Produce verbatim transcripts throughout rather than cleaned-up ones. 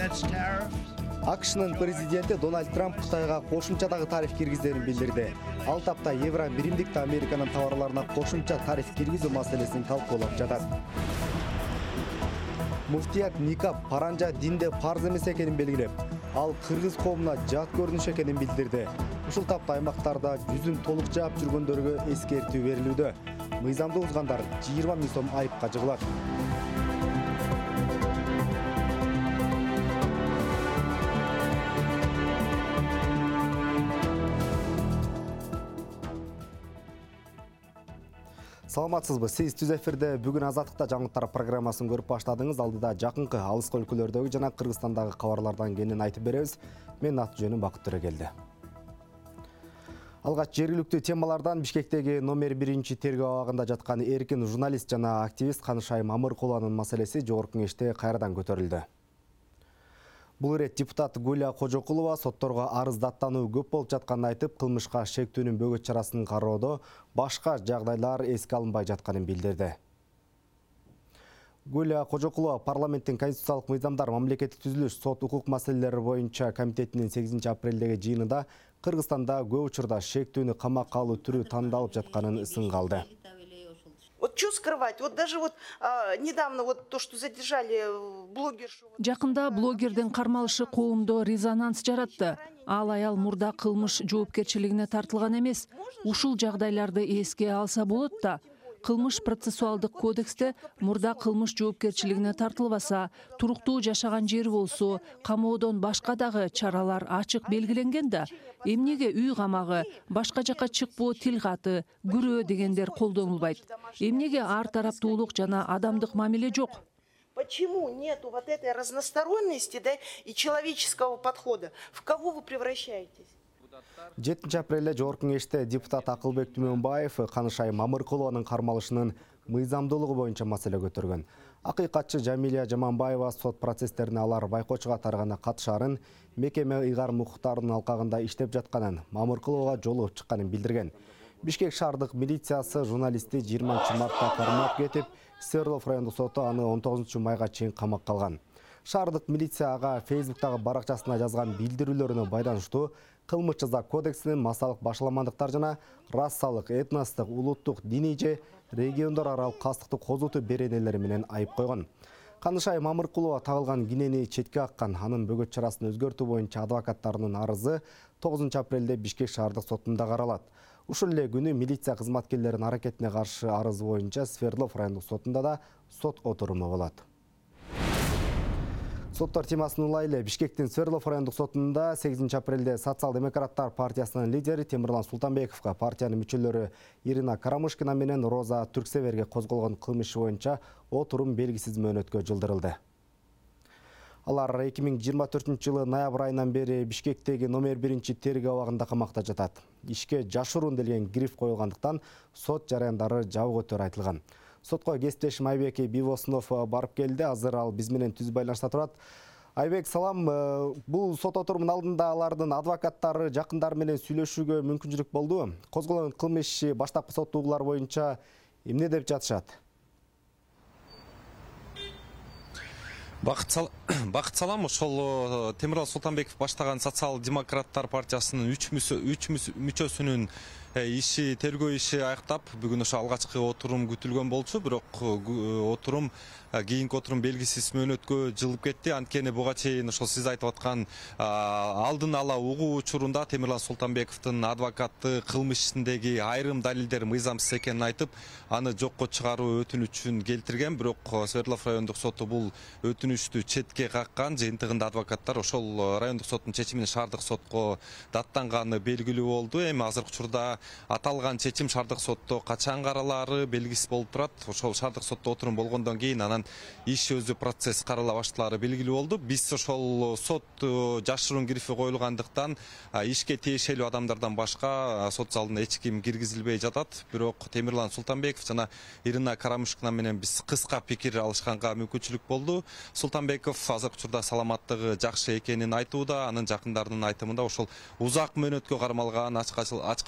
АКШнын президенти Дональд Трамп Кытайга кошумчадагы тариф киргизерин билдирди. Ал тапта Евро биримдикте Американын товарларына кошумча тариф киргизүү маселесин талкуулап жатат. Муфтият Никап паранжа динде парз эмес экенин белгилеп, ал кыргыз коомуна жат көрүнүш экенин билдирди. Ушул тапта аймактарда жүзүн толук жаап жүргөндөргө эскертүү берилүүдө. Мыйзамды бузгандар жыйырма миң сом айыпка жыгылат. Саламатсызбы, сиз түз эфирде бүгүн Азаттыкта жаңылыктар программасын көрүп баштадыңыз. Алдыда жакынкы алыскы өлкөлөрдөгү жана Кыргызстандагы кабарлардан кенен айтып беребиз. Мен аты жөнүм Бакыт Төрөгелди. Алгач жергиликтүү темалардан Бишкектеги номер биринчи тергөө абагында жаткан эркин журналист жана активист Канышай Мамыркулованын маселеси жогорку кеңеште кайрадан көтөрүлдү. Бул ирет депутат Гуля Кожокулова сотторго арыз даттануу көп болуп жатканын айтып, кылмышка шектүүнүн бөгөт чарасын кароодо башка жагдайлар эске алынбай жатканын билдирди. Гуля Кожокулова парламенттин конституциялык мыйзамдар, мамлекеттик түзүлүш, сот укук маселелери боюнча комитетинин сегизинчи апрелдеги жыйынында Кыргызстанда көп учурда шектүүнү камакка алуу түрү тандалып жатканын сынга алды. Вот что скрывать? Вот даже вот а, недавно вот то, что задержали блогершу. Жакында блогердин кармалышы коомдо резонанс жаратты. Ал аял мурда кылмыш жоопкерчилигине тартылган эмес. Ушул жагдайларды эске алса болот да. Кылмыш процессуалдык кодексте мурда кылмыш жоопкерчилигине тартылбаса, туруктуу жашаган жери болсо, камоодон башка дагы чаралар ачык белгиленген да. Эмнеге үй камагы, башка жака чыкпоо тил каты, күрөө дегендер колдонулбайт? Эмнеге ар тараптуулук жана адамдык мамиле жок? Почему нету вот этой разносторонности, да, и человеческого подхода? В кого вы превращаетесь? жетинчи апрелде жогорку кеңеште депутат Акылбек Түмөнбаев Канышай Мамыркулованын кармалышынын мыйзамдуулугу боюнча маселе көтөргөн. Акыйкатчы Жамилия Жаманбаева сот процесстерине алар байкоочуга таргана катышарын, мекеме ыйгар укуктарынын алкагында иштеп жатканын, Мамыркулова жолугуп чыкканын билдирген. Бишкек шаардык милициясы журналистти жыйырманчы мартта кармап кетип, Свердлов райондук соту аны он тогузунчу майга чейин камакка алган. Шаардык милиция ага Фейсбуктагы баракчасына жазган билдирүүлөрүнө байланыштуу кылмыш жаза кодексинин масалык башаламандыктар жана расалык, этностук, улуттук, диний же региондор аралык кастыктык козутуу беренелери менен айып койгон. Канышай Мамыркулова тагылган кинени четке аккан, анын бөгөт чарасын өзгөртүү боюнча адвокаттарынын арызы тогузунчу апрелде Бишкек шаардык сотунда каралат. Ушул эле күнү милиция кызматкерлеринин аракетине каршы арыз боюнча Свердлов райондук сотунда да сот отуруму болот. Соттор темасын улайлы. Бишкектин Свердлов райондук сотунда сегизинчи апрелде Социал-демократтар партиясынын лидери Темирлан Султанбековго партиянын мүчөлөрү Ирина Карамышкина менен Роза Түрксеверге козголгон кылмыш боюнча отурум белгисиз мөөнөткө жылдырылды. Алар эки миң жыйырма төртүнчү жылы ноябрь айынан бери Бишкектеги номер биринчи тергөө абагында камакта жатат. Ишке жашыруун делген гриф коюлгандыктан сот жараяндары жабык өтөрү айтылган. Сотко кесиптешим Айбек Бивосунов барып келди. Азыр ал биз менен түз байланышта турат. Айбек, салам. Бул сот отурумунун алдында алардын адвокаттары жакындары менен сүйлөшүүгө мүмкүнчүлүк болду. Козголгон кылмыш баштапкы соттуулар боюнча эмне деп жатышат? Бакыт салам, ошол Темирлан Султанбеков баштаган Социал-демократтар партиясынын үч мүчөсүнүн иши, тергөө иши аяктап, бүгүн ошо алгачкы отурум күтүлгөн болчу, бирок отурум кийинки отурум белгисиз мөөнөткө жылып кетти. Анткени буга чейин ошол сиз айтып аткан алдын ала угуу учурунда Темирлан Султанбековдун адвокаты кылмыш ишиндеги айрым далилдер мыйзамсыз экенин айтып, аны жокко чыгаруу өтүнүчүн келтирген, бирок Свердлов райондук соту бул өтүнүчтү четке каккан. Жыйынтыгында адвокаттар ошол райондук соттун чечимин шаардык сотко даттанганы белгилүү болду. Эми азыркы учурда аталган чечим шаардык сотто качан каралаары белгисиз болуп турат. Ошол шаардык сотто отурум болгондон кийин анан иш өзү процесс карала башталаары белгилүү болду. Биз ошол сот жашыруун грифи коюлгандыктан ишке тиешелүү адамдардан башка сот залына эч ким киргизилбей жатат. Бирок Темирлан Султанбеков жана Ирина Карамышкина менен биз кыска пикир алышканга мүмкүнчүлүк болду. Султанбеков азыркы учурда саламаттыгы жакшы экенин айтууда. Анын жакындарынын айтымында ошол узак мөөнөткө кармалган, ачкачылыктан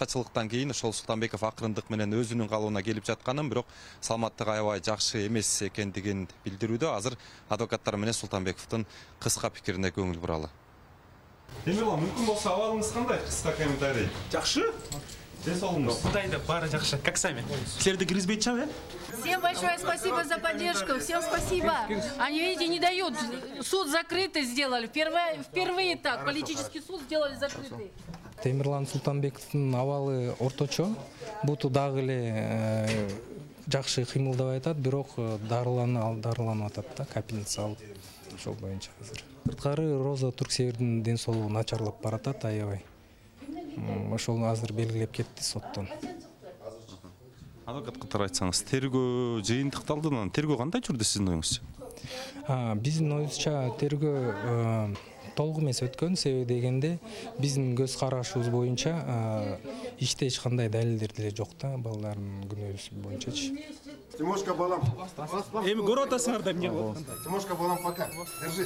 болбогондуктан кийин ошол Султанбеков акырындык менен өзүнүн калыбына келип жатканын, бирок саламаттыгы аябай жакшы эмес экендигин билдирүүдө. Азыр адвокаттар менен Султанбековдун кыска пикирине көңүл буралы. Темирлан, мүмкүн болсо абалыңыз кандай? Кыска комментарий. Жакшы? Ден соолугуңуз. Кудайда баары жакшы. Как сами? Силерди киргизбейт чам, э? Всем большое спасибо за поддержку. Всем спасибо. Они, видите, не дают. Суд закрытый сделали. Впервые, впервые так. Политический суд сделали закрытый. Темирлан Султанбековдун абалы орточо. Буту дагы эле жакшы кыймылдап атат, бирок дарыланып дарыланып атат да, капельница алып. Ошол боюнча азыр. Сырткары Роза Турксевердин ден соолугу начарлап баратат аябай. Ошол азыр белгилеп кетти соттон. Адвокат катары айтсаңыз, тергөө жыйынтыкталды, тергөө кандай жүрдү сиздин оюңузча? Биздин оюбузча тергөө толук эмес өткөн, себеби дегенде биздин көз карашыбыз боюнча иште эч кандай далилдер деле жок да, балдардын күнөөсү боюнчачы. Тимошка, балам. Эми көрүп атасыңар да эмне кылып? Тимошка, балам, пока. Держись.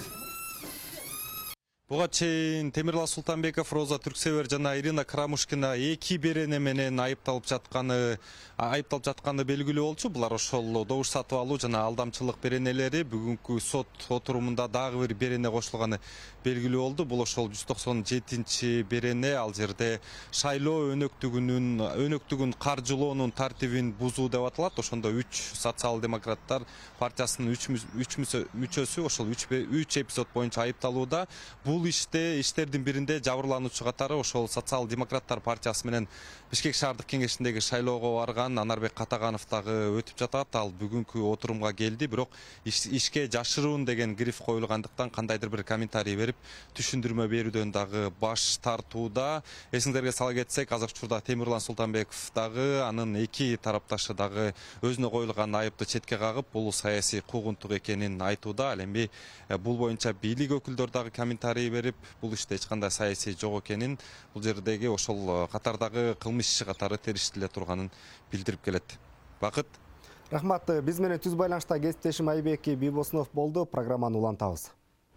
Буга чейин Темирлан Султанбеков, Роза Түрксевер жана Ирина Карамушкина эки берене менен айыпталып жатканы айыпталып жатканы белгилүү болчу. Булар ошол добуш сатып алуу жана алдамчылык беренелери. Бүгүнкү сот отурумунда дагы бир берене кошулганы белгилүү болду. Бул ошол жүз токсон жетинчи берене. Ал жерде шайлоо өнөктүгүнүн өнөктүгүн каржылоонун тартибин бузуу деп аталат. Ошондо үч социал-демократтар партиясынын үч мүчөсү ошол үч эпизод боюнча айыпталууда. Бул иште иштердин биринде жабырлануучу катары ошол социал-демократтар партиясы менен Бишкек шаардык кеңешиндеги шайлоого барган Анарбек Катаганов дагы өтүп жатат. Ал бүгүнкү отурумга келди, бирок ишке жашыруун деген гриф коюлгандыктан кандайдыр бир комментарий берип, түшүндүрмө берүүдөн дагы баш тартууда. Эсиңерге сала кетсек, азыркы учурда Темирлан Султанбеков дагы, анын эки тарапташы дагы өзүнө коюлган айыпты четке кагып, бул саясий куугунтук экенин айтууда. Ал эми бул боюнча бийлик өкүлдөр дагы комментарий берип, бул иште эч кандай саясий жок экенин, бул жердеги ошол катардагы кылмыш иши катары териштиле турганын билдирип келет. Бакыт. Рахмат. Биз менен түз байланышта кесиптешим Айбек Бибосунов болду. Программаны улантабыз.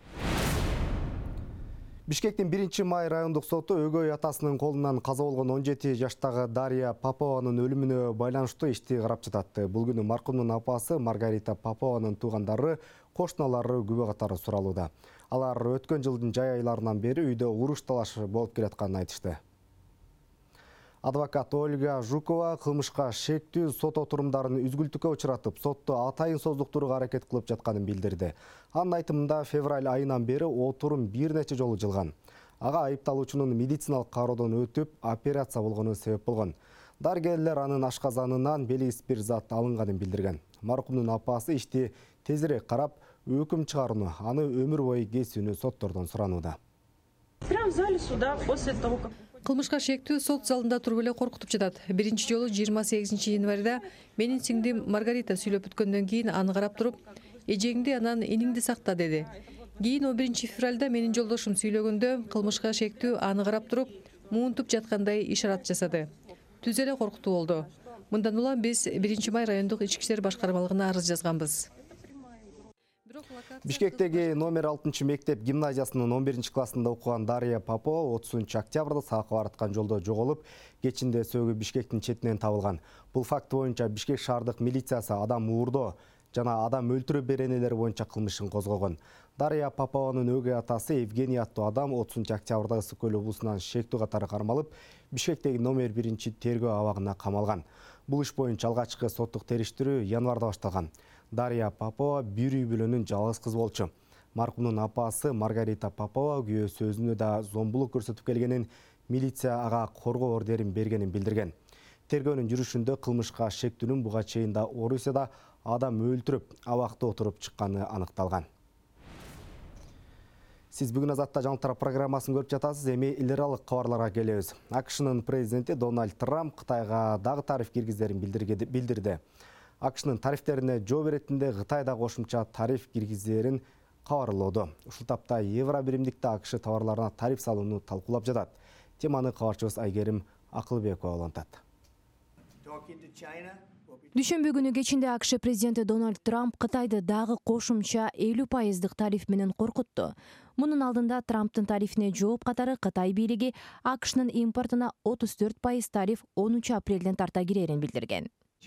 Бишкектин биринчи май райондук соту өгөй атасынын колунан каза болгон он жети жаштагы Дарья Попованын өлүмүнө байланыштуу ишти карап жатат. Бул күнү маркумдун апасы Маргарита Попованын туугандары, кошуналары күбө катары суралууда. Алар өткөн жылдын жай айларынан бери үйдө уруш талаш болуп келатканын айтышты. Адвокат Ольга Жукова кылмышка шектүү сот отурумдарын үзгүлтүккө учуратып, сотто атайын создуктурууга аракет кылып жатканын билдирди. Анын айтымында февраль айынан бери отурум бир нече жолу жылган. Ага айыпталуучунун медициналык кароодон өтүп, операция болгону себеп болгон. Дарыгерлер анын ашказанынан белгисиз бир зат алынганын билдирген. Маркумдун апасы ишти тезирээк карап, өкүм чыгарууну, аны өмүр бою кесүүнү соттордон суранууда. Прямо в зале суда после того, как... Кылмышка шектүү сот залында туруп эле коркутуп жатат. Биринчи жолу жыйырма сегизинчи январда менин сиңдим Маргарита сүйлөп өткөндөн кийин аны карап туруп, эжеңди анан иниңди сакта деди. Кийин он биринчи февралда менин жолдошум сүйлөгөндө кылмышка шектүү аны карап туруп, муунтуп жаткандай ишарат жасады. Түз эле коркутуу болду. Мындан улам биз биринчи май райондук ички иштер башкармалыгына арыз жазганбыз. Бишкектеги номер алтынчы мектеп гимназиясынын он биринчи классында окуган Дарья Попова отузунчу октябрда саакка бараткан жолдо жоголуп, кечинде сөөгү Бишкектин четинен табылган. Бул факт боюнча Бишкек шаардык милициясы адам уурдоо жана адам өлтүрүү беренелери боюнча кылмышын козгогон. Дарья Попованын өгөй атасы Евгений аттуу адам отузунчу октябрда Ысык көл облусунан шектүү катары кармалып, Бишкектеги номер биринчи тергөө абагына камалган. Бул иш боюнча алгачкы соттук териштирүү январда башталган. Дарья Попова бир үй бүлөнүн жалгыз кызы болчу. Маркумдун апасы Маргарита Попова күйөөсү өзүнө да зомбулук көрсөтүп келгенин, милиция ага коргоо ордерин бергенин билдирген. Тергөөнүн жүрүшүндө кылмышка шектүүнүн буга чейин да Орусияда адам өлтүрүп, абакта отуруп чыкканы аныкталган. Сиз бүгүн Азатта жаңылыктар программасын көрүп жатасыз. Эми эл аралык кабарларга келебиз. АКШнын президенти Дональд Трамп Кытайга дагы тариф киргизерин билдирди. АКШнын тарифтерине жооп беретинде Кытай да кошумча тариф киргизерин кабарлоодо. Ушул тапта евро биримдикте АКШ товарларына тариф салууну талкуулап жатат. Теманы кабарчыбыз Айгерим Акылбекова улантат. Дүйшөмбү күнү кечинде АКШ президенти Дональд Трамп Кытайды дагы кошумча элүү пайыздык тариф менен коркутту. Мунун алдында Трамптын тарифине жооп катары Кытай бийлиги АКШнын импортуна отуз төрт пайыз тариф онунчу апрелден тарта кирерин билдирген.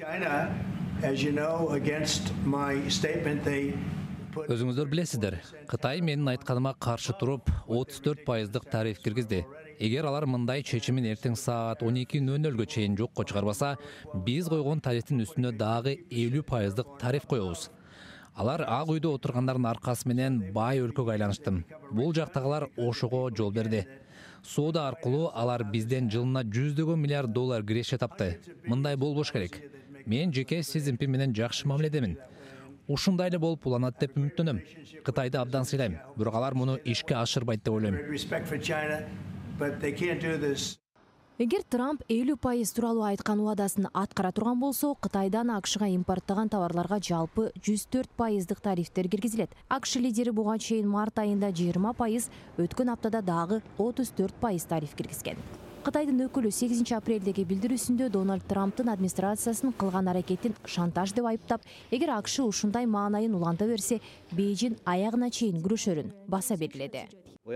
Өзүңүздөр билесиздер, Кытай менин айтканыма каршы туруп отуз төрт пайыздык тариф киргизди. Эгер алар мындай чечимин эртең саат он эки нөл нөлгө чейин жокко чыгарбаса, биз койгон тарифтин үстүнө дагы элүү пайыздык тариф коебуз. Алар Ак үйдө отургандардын аркасы менен бай өлкөгө айланышты. Бул жактагылар ошого жол берди. Соода аркылуу алар бизден жылына жүздөгөн миллиард доллар киреше тапты. Мындай болбош керек. Мен жеке Си Цзиньпин менен жакшы мамиледемин. Ушундай эле болуп уланат деп үмүттөнөм. Кытайды абдан сыйлайм, бирок алар муну ишке ашырбайт деп ойлойм. Эгер Трамп элүү пайыз тууралуу айткан убадасын аткара турган болсо, Кытайдан АКШга импорттогон товарларга жалпы жүз төрт пайыздык тарифтер киргизилет. АКШ лидери буга чейин март айында жыйырма пайыз, өткөн аптада дагы отуз төрт пайыз тариф киргизген. Кытайдын өкүлү сегизинчи апрелдеги билдирүүсүндө Дональд Трамптын администрациясын кылган аракетин шантаж деп айыптап, эгер АКШ ушундай маанайын уланта берсе, Бейжин аягына чейин күрөшөрүн баса белгиледи.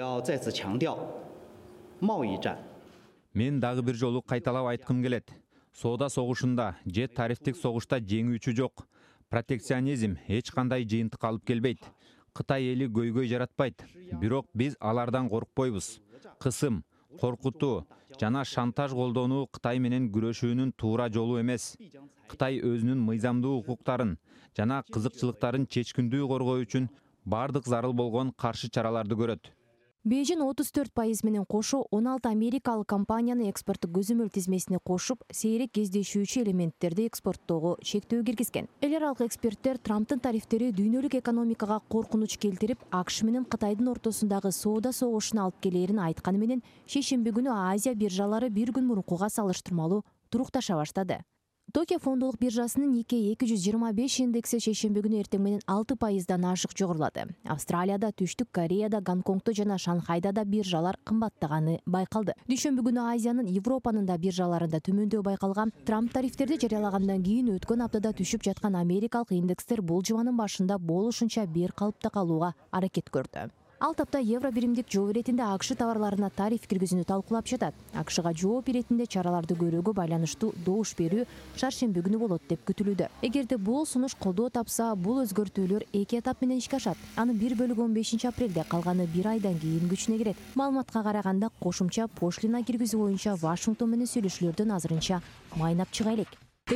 Мен дагы бир жолу кайталап айткым келет. Соода согушунда же тарифтик согушта жеңүүчү жок. Протекционизм эч кандай жыйынтык алып келбейт. Кытай эли көйгөй жаратпайт. Бирок биз алардан коркпойбуз. Кысым, коркутуу жана шантаж колдонуу Кытай менен күрөшүүнүн туура жолу эмес. Кытай өзүнүн мыйзамдуу укуктарын жана кызыкчылыктарын чечкиндүү коргоо үчүн бардык зарыл болгон каршы чараларды көрөт. Бейжин отуз төрт пайыз менен кошо он алты америкалык компанияны экспорттук көзөмөл тизмесине кошуп, сейрек кездешүүчү элементтерди экспорттоого чектөө киргизген. Эл аралык эксперттер Трамптын тарифтери дүйнөлүк экономикага коркунуч келтирип, АКШ менен Кытайдын ортосундагы соода согушуна алып келерин айтканы менен, шейшемби күнү Азия биржалары бир күн мурункуга салыштырмалуу турукташа баштады. Токио фондолук биржасынын Никкей эки жүз жыйырма беш индекси шейшемби күнү эртең менен алты пайыздан ашык жогорулады. Австралияда, Түштүк Кореяда, Гонконгдо жана Шанхайда да биржалар кымбаттаганы байкалды. Дүйшөмбү күнү Азиянын, Европанын да биржаларында төмөндөө байкалган. Трамп тарифтерди жарыялагандан кийин өткөн аптада түшүп жаткан америкалык индекстер бул жуманын башында болушунча бир калыпта калууга аракет көрдү. Ал тапта евро биримдик жооп иретинде АКШ товарларына тариф киргизүүнү талкуулап жатат. АКШга жооп иретинде чараларды көрүүгө байланыштуу добуш берүү шаршемби күнү болот деп күтүлүүдө. Эгерде бул сунуш колдоо тапса, бул өзгөртүүлөр эки этап менен ишке ашат. Анын бир бөлүгү он бешинчи апрелде, калганы бир айдан кийин күчүнө кирет. Маалыматка караганда, кошумча пошлина киргизүү боюнча Вашингтон менен сүйлөшүүлөрдөн азырынча майнап чыга элек.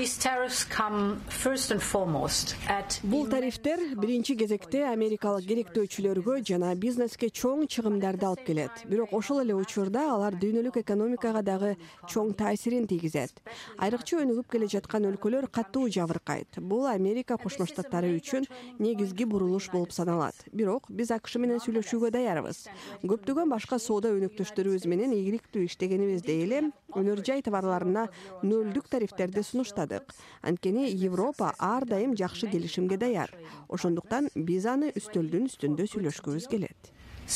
Бул тарифтер биринчи кезекте америкалык керектөөчүлөргө жана бизнеске чоң чыгымдарды алып келет. Бирок ошол эле учурда алар дүйнөлүк экономикага дагы чоң таасирин тийгизет. Айрыкча өнүгүп келе жаткан өлкөлөр катуу жабыркайт. Бул Америка Кошмо Штаттары үчүн негизги бурулуш болуп саналат. Бирок биз АКШ менен сүйлөшүүгө даярбыз. Көптөгөн башка соода өнөктөштөрүбүз менен ийгиликтүү иштегенибизде эле өнөр жай товарларына нөлдүк тарифтерди сунуштадык. Анткени Европа ар дайым жакшы келишимге даяр. Ошондуктан биз аны үстөлдүн үстүндө сүйлөшкүбүз келет.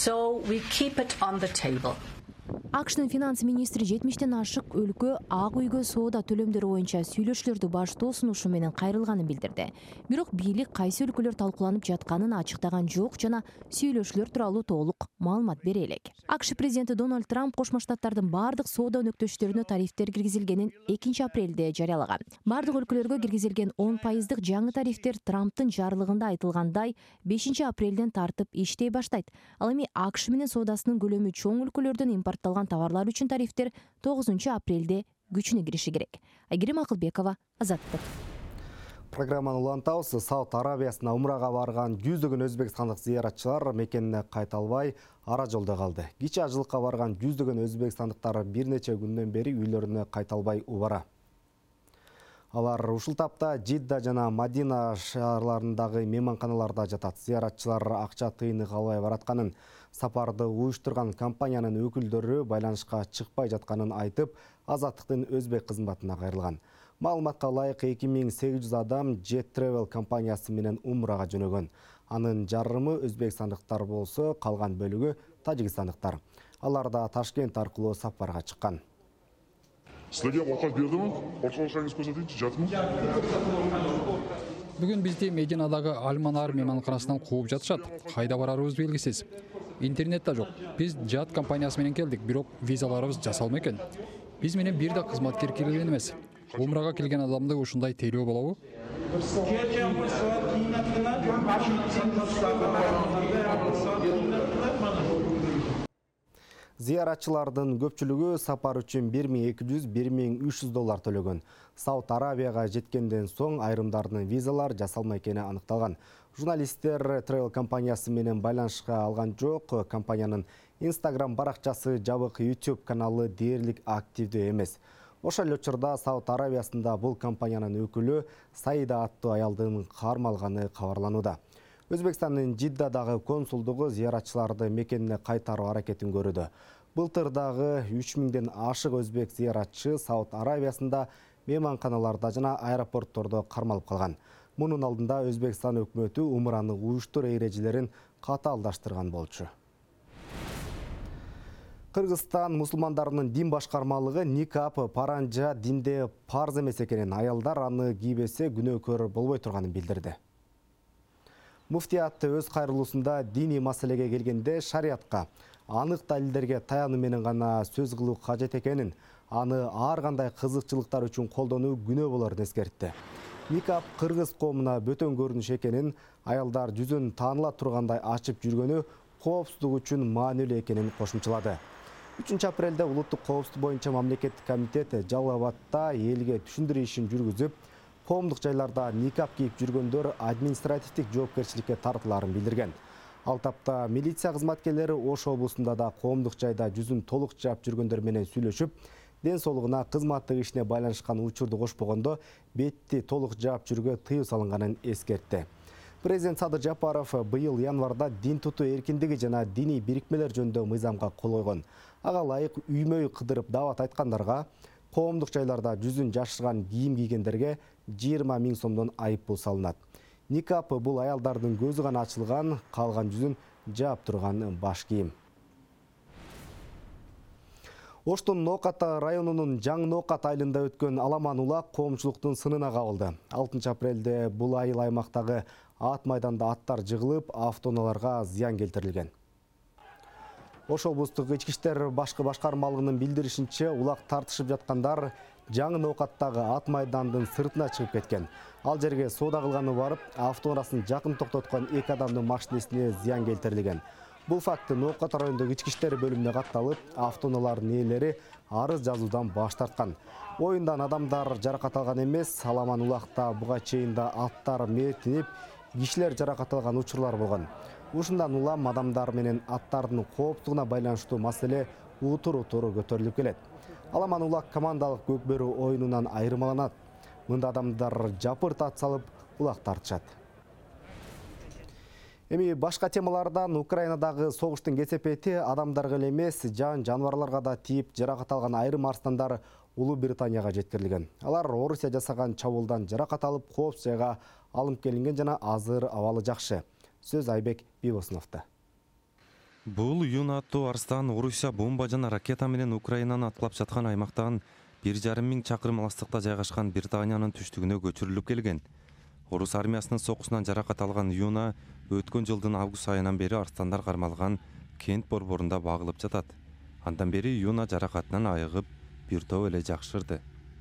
АКШнын финанс министри жетимиштен ашык өлкө Ак үйгө соода төлөмдөрү боюнча сүйлөшүүлөрдү баштоо сунушу менен кайрылганын билдирди. Бирок бийлик кайсы өлкөлөр талкууланып жатканын ачыктаган жок жана сүйлөшүүлөр тууралуу толук маалымат бере элек. АКШ президенти Дональд Трамп Кошмо Штаттардын бардык соода өнөктөштөрүнө тарифтер киргизилгенин экинчи апрелде жарыялаган. Бардык өлкөлөргө киргизилген он пайыздык жаңы тарифтер Трамптын жарлыгында айтылгандай бешинчи апрелден тартып иштей баштайт. Ал эми АКШ менен соодасынын көлөмү чоң өлкөлөрдөн импортталган товарлар үчүн тарифтер тогузунчу апрелде күчүнө кириши керек. Айгерим Акылбекова, Азаттык. Программаны улантабыз. Сауд Арабиясына умрага барган жүздөгөн өзбекстандык зыяратчылар мекенине кайта албай ара жолдо калды. Кичи ажылыкка барган жүздөгөн өзбекстандыктар бир нече күндөн бери үйлөрүнө кайта албай убара. Алар ушул тапта Жидда жана Мадина шаарларындагы мейманканаларда жатат. Зыяратчылар акча тыйынык албай баратканын, сапарды уюштурган компаниянын өкүлдөрү байланышка чыкпай жатканын айтып, Азаттыктын өзбек кызматына кайрылган. Маалыматка ылайык эки миң сегиз жүз адам Jet Travel компаниясы менен умрага жөнөгөн. Анын жарымы өзбекстандыктар болсо, калган бөлүгү тажикстандыктар. Алар да Ташкент аркылуу сапарга чыккан. Сіздерге қорқаш берді ма? Қорқашаңыз көрсетейінші, жатыңыз. Бүгін бізде Мединадагы Альманар мейманханасынан қуып жатышат. Қайда барарыбыз белгісіз. Интернетте жоқ. Біз жат компаниясы менен келдік, бирок визаларыбыз жасалмай экен. Биз менен бир да кызматкер келген эмес. Умрага келген адамды ушундай тейлөө болобу? Зияратчылардын көпчүлүгү сапар үчүн бир миң эки жүз — бир миң үч жүз доллар төлөгөн. Сауд Арабияга жеткенден соң айрымдардын визалар жасалмай экени аныкталган. Журналисттер Travel компаниясы менен байланышка алган жок. Компаниянын Instagram баракчасы, жабык YouTube каналы дээрлик активдүү эмес. Ошол учурда Сауд Арабиясында бул компаниянын өкүлү Саида аттуу аялдын кармалганы кабарланууда. Өзбекстандын Жиддадагы консулдугу зияратчыларды мекенине кайтаруу аракетин көрүүдө. Былтыр дагы үч миңден ашык өзбек зияратчы Сауд Арабиясында мейманканаларда жана аэропорттордо кармалып калган. Мунун алдында Өзбекстан өкмөтү умраны уюштуруу эрежелерин катаалдаштырган болчу. Кыргызстан мусулмандарынын дин башкармалыгы никап паранжа динде парз эмес экенин, аялдар аны кийбесе күнөөкөр болбой турганын билдирди. Муфтият өз кайрылуусунда диний маселеге келгенде шариатка, анык далилдерге таянуу менен гана сөз кылуу кажет экенин, аны ар кандай кызыкчылыктар үчүн колдонуу күнөө болорун эскертти. Никап кыргыз коомуна бөтөн көрүнүш экенин, аялдар жүзүн тааныла тургандай ачып жүргөнү коопсуздук үчүн маанилүү экенин кошумчалады. үчүнчү апрелде улуттук коопсуздук боюнча мамлекеттик комитет Жалал Абадта элге түшүндүрүү ишин жүргүзүп, коомдук жайларда никап кийип жүргөндөр административдик жоопкерчиликке тартыларын билдирген. Ал тапта милиция кызматкерлери Ош облусунда да коомдук жайда жүзүн толук жаап жүргөндөр менен сүйлөшүп, ден соолугуна, кызматтык ишине байланышкан учурду кошпогондо бетти толук жаап жүрүүгө тыюу салынганын эскертти. Президент Садыр Жапаров быйыл январда дин тутуу эркиндиги жана диний бирикмелер жөнүндө мыйзамга кол койгон. Ага ылайык үймөй кыдырып даават айткандарга, коомдук жайларда жүзүн жашырган кийим кийгендерге жыйырма миң сомдон айыппул салынат. Никап бул аялдардын көзү гана ачылган, калган жүзүн жаап турган баш кийим. Оштун Нооката районунун Жаңы Ноокат айылында өткөн аламан улак коомчулуктун сынына кабылды. алтынчы апрелде бул айыл аймактагы ат майданда аттар жыгылып, автоунааларга зыян келтирилген. Ош облустук ички иштер башкы башкармалыгынын билдиришинче, улак тартышып жаткандар Жаңы Ноокаттагы ат майдандын сыртына чыгып кеткен. Ал жерге соода кылганы барып, автоунаасын жакын токтоткон эки адамдын машинесине зыян келтирилген. Бул факты Ноокат райондук ички иштер бөлүмүнө катталып, автоунаалардын ээлери арыз жазуудан баш тарткан. Оюндан адамдар жаракат алган эмес, аламан улакта буга чейин да аттар мертинип, кишилер жаракат алган учурлар болгон. Ушундан улам адамдар менен аттардын кооптугуна байланыштуу маселе утур-утур көтөрүлүп келет. Аламан улак командалык көкбөрү оюнунан айырмаланат. Мында адамдар жапырт ат салып, улак тартышат. Эми башка темалардан Украинадагы согуштун кесепети адамдарга эле эмес, жан жаныбарларга да тийип жаракат алган айрым арстандар Улуу Британияга жеткирилген. Алар Орусия жасаган чабуулдан жаракат алып, коопсуз жайга алынып келинген жана азыр абалы жакшы. Сөз Айбек Бибосуновдо. Бул Юна аттуу арстан Орусия бомба жана ракета менен Украинаны аткылап жаткан аймактан бир жарым миң чакырым алыстыкта жайгашкан Британиянын түштүгүнө көчүрүлүп келген. Орус армиясынын сокусунан жаракат алган Юна өткөн жылдын август айынан бери арстандар кармалган кент борборунда багылып жатат. Андан бери Юна жаракатынан айыгып, бир топ эле жакшырды.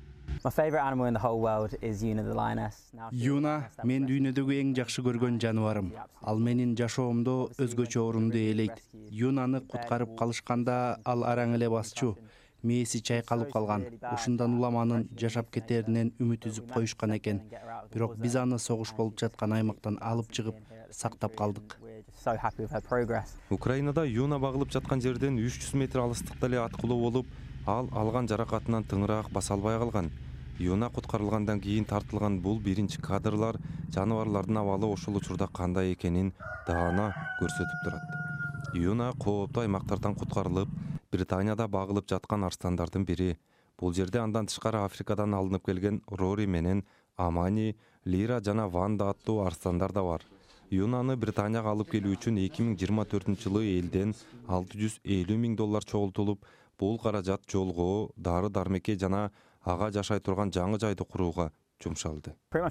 Юна мен дүйнөдөгү эң жакшы көргөн жаныбарым. Ал менин жашоомдо өзгөчө орунду ээлейт. Юнаны куткарып калышканда ал араң эле басчу. Мээси чайкалып калган. Ушундан улам анын жашап кетеринен үмүт үзүп коюшкан экен. Бирок биз аны согуш болуп жаткан аймактан алып чыгып, сактап калдык. Украинада Юна багылып жаткан жерден үч жүз метр алыстыкта эле аткылуу болуп, ал алган жаракатынан тыңыраак баса албай калган. Юна куткарылгандан кийин тартылган бул биринчи кадрлар жаныбарлардын абалы ошол учурда кандай экенин даана көрсөтүп турат. Юна кооптуу аймактардан куткарылып, Британияда багылып жаткан арстандардын бири. Бул жерде андан тышкары Африкадан алынып келген Рори менен Амани, Лира жана Ванда аттуу арстандар да бар. Юнаны Британияга алып келүү үчүн эки миң жыйырма төртүнчү жылы элден алты жүз элүү миң доллар чогултулуп, бул каражат жолго, дары дармекке жана ага жашай турган жаңы жайды курууга жумшалды.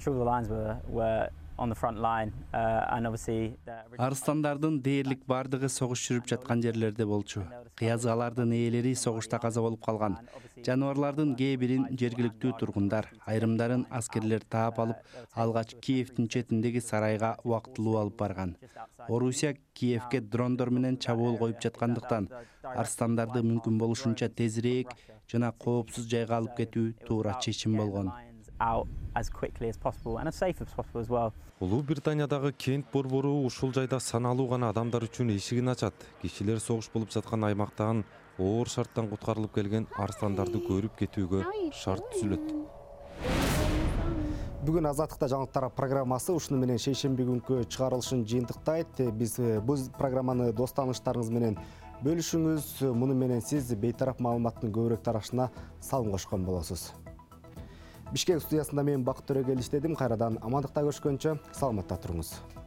Арыстандардын дээрлик бардыгы согуш жүрүп жаткан жерлерде болчу. Кыязгалардын ээлери согушта каза болуп калган. Жаныбарлардын кээ бирин жергиликтүү тургундар, айрымдарын аскерлер таап алып, алгач Киевдин четиндеги сарайга убактылуу алып барган. Орусия Киевге дрондор менен чабуул коюп жаткандыктан арыстандарды мүмкүн болушунча тезирээк жана коопсуз жайга алып кетүү туура чечим болгон. Улуу Британиядагы кент борбору ушул жайда саналуу гана адамдар үчүн эшигин ачат. Кишилер согуш болуп жаткан аймактан оор шарттан куткарылып келген арыстандарды көрүп кетүүгө шарт түзүлөт. Бүгүн Азаттыкта жаңылыктар программасы ушуну менен шейшемби күнкү чыгарылышын жыйынтыктайт. Биз бул программаны дос тааныштарыңыз менен бөлүшүңүз. Муну менен сиз бейтарап маалыматтын көбүрөөк тарашына салым кошкон болосуз. Бишкек студиясында мен Бакыт Төрөгел иштедим. Кайрадан амандыкта көрүшкөнчө саламатта туруңуз.